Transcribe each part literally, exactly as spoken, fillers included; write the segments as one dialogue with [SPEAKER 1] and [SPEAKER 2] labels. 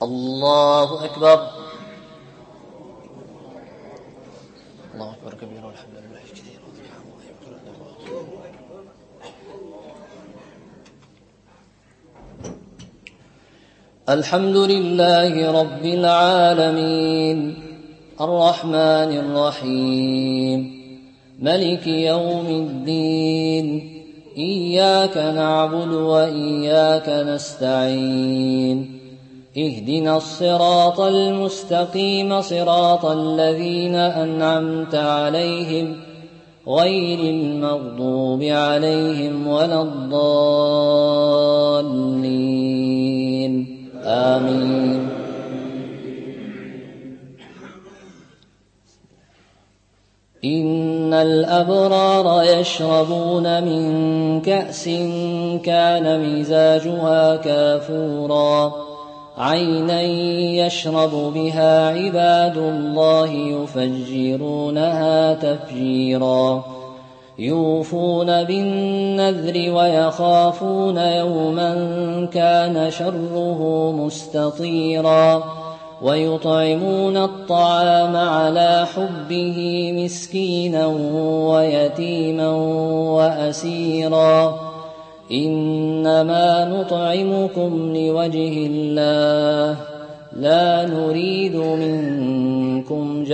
[SPEAKER 1] الله أكبر. الله أكبر كبيرا والحمد لله كثيرا. الحمد لله رب العالمين الرحمن الرحيم ملك يوم الدين إياك نعبد وإياك نستعين اهدنا الصراط المستقيم صراط الذين أنعمت عليهم غير المغضوب عليهم ولا الضالين آمين. إن الأبرار يشربون من كأس كان مزاجها كافورا عينا يشرب بها عباد الله يفجرونها تفجيرا يوفون بالنذر ويخافون يوما كان شره مستطيرا ويطعمون الطعام على حبه مسكينا ويتيما وأسيرا إنما نطعمكم لوجه الله لا نريد منكم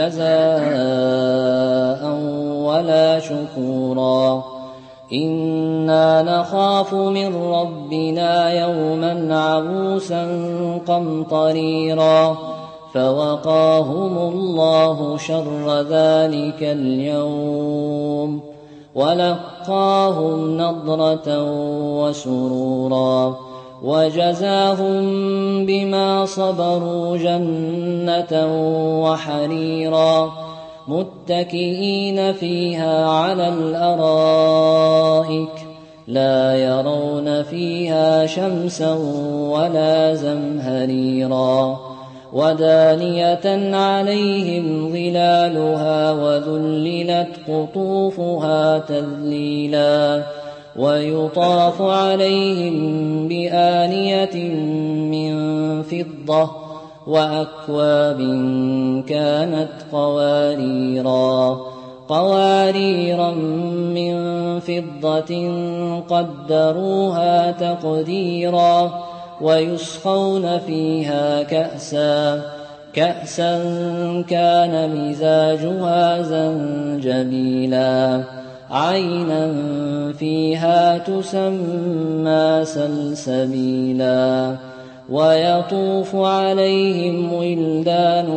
[SPEAKER 1] جزاء ولا شكورا إنا نخاف من ربنا يوما عبوسا قمطريرا فوقاهم الله شر ذلك اليوم ولقاهم نضرة وسرورا وجزاهم بما صبروا جنة وحريرا متكئين فيها على الأرائك لا يرون فيها شمسا ولا زمهريرا ودانية عليهم ظلالها وذللت قطوفها تذليلا ويطاف عليهم بآنية من فضة وأكواب كانت قواريرا قواريرا من فضة قدروها تقديرا ويسقون فيها كأسا كأسا كان مزاجها زنجبيلا عينا فيها تسمى سلسبيلا ويطوف عليهم ولدان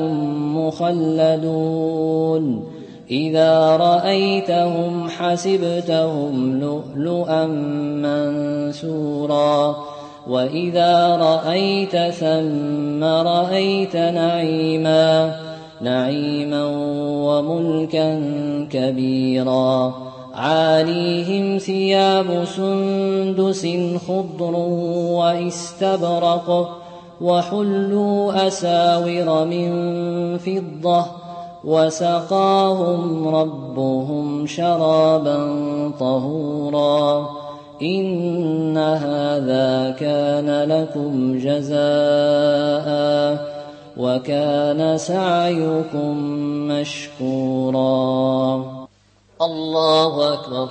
[SPEAKER 1] مخلدون إذا رأيتهم حسبتهم لؤلؤا منثورا وإذا رأيت ثم رأيت نعيما نعيما وملكا كبيرا عاليهم ثياب سندس خضر واستبرق وحلوا أساور من فضة وسقاهم ربهم شرابا طهورا إن هذا كان لكم جزاء وكان سعيكم مشكورا. الله أكبر.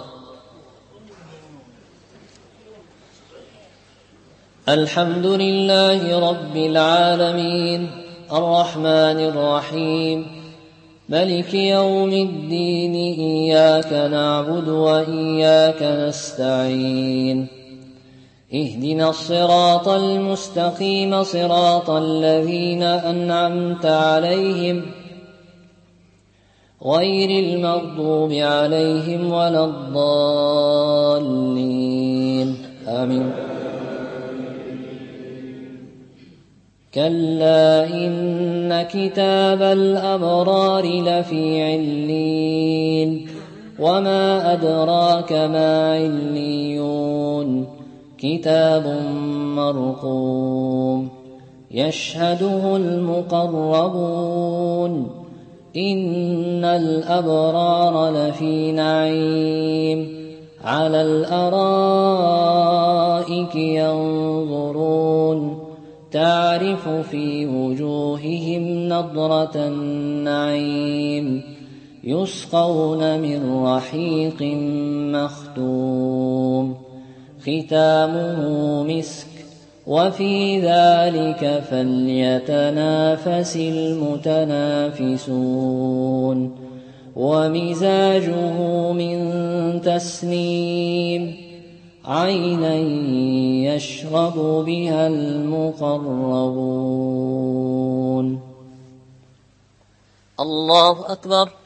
[SPEAKER 1] الحمد لله رب العالمين الرحمن الرحيم ملك يوم الدين إياك نعبد وإياك نستعين اهدنا الصراط المستقيم صراط الذين أنعمت عليهم غير المغضوب عليهم ولا الضالين آمين. كلا إن كتاب الأبرار لفي علين وما أدراك ما عليون كتاب مرقوم يشهده المقربون إن الأبرار لفي نعيم على الأرائك ينظرون
[SPEAKER 2] تعرف في وجوههم نضرة النعيم يسقون من رحيق مختوم ختامه مسك وفي ذلك فليتنافس المتنافسون ومزاجه من تسنيم عينا يشرب بها المقربون.
[SPEAKER 1] الله أكبر.